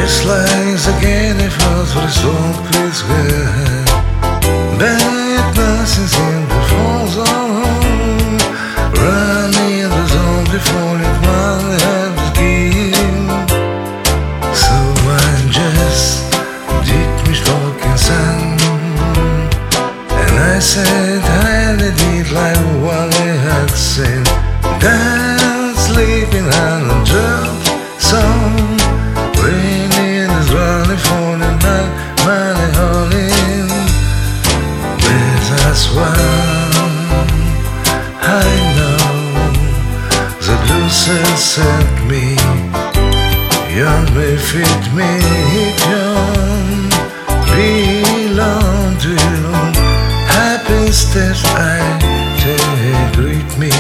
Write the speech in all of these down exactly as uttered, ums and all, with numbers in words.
just like the candy falls for the song, please get back, nothing seems to fall on. Running in the zone before it one have to give. So I just did me talking sun, and I said I did it like what I had said. That's sleeping on a drop song. Raining is running for the night, money hauling. But that's why I know the blues set me. Young may fit me, it young belong to you. Happy steps I take with me.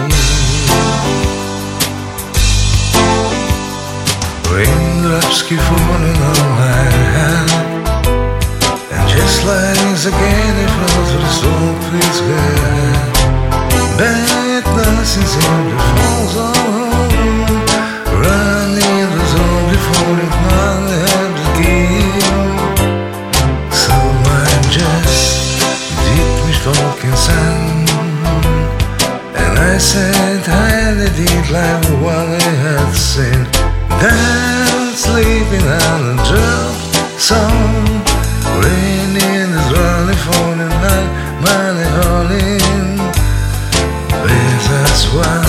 Raindrops keep falling on my hand, and just like the candy falls for the soul, please get back, nothing seems to fall on. Running the zone before it one had to give. So I just did me talking sun, and I said I did it like what I had said. That's sleeping on a drop song. Raining is running for the night, money hauling. But that's why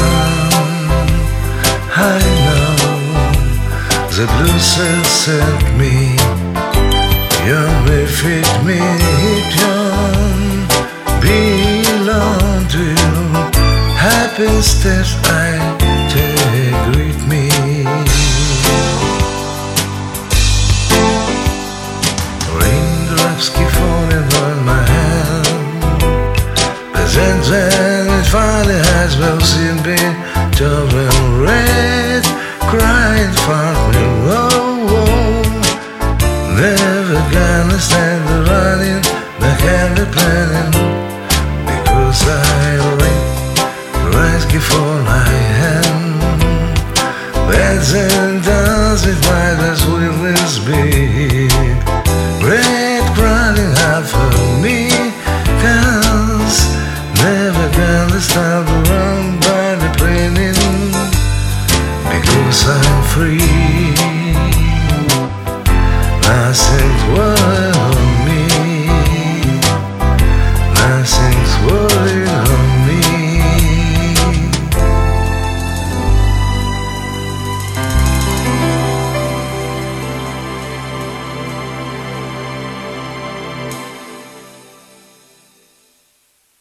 I know the blues set me. Young may fit me, it young belong to you. Happy steps I take with me. Raindrops keep falling on my hand, and then it finally has well seen been turning red, crying for me, oh, oh. Never gonna stand the running, the candy planning, because I rain, rise before my hand. Beds and dance, it might as well as be.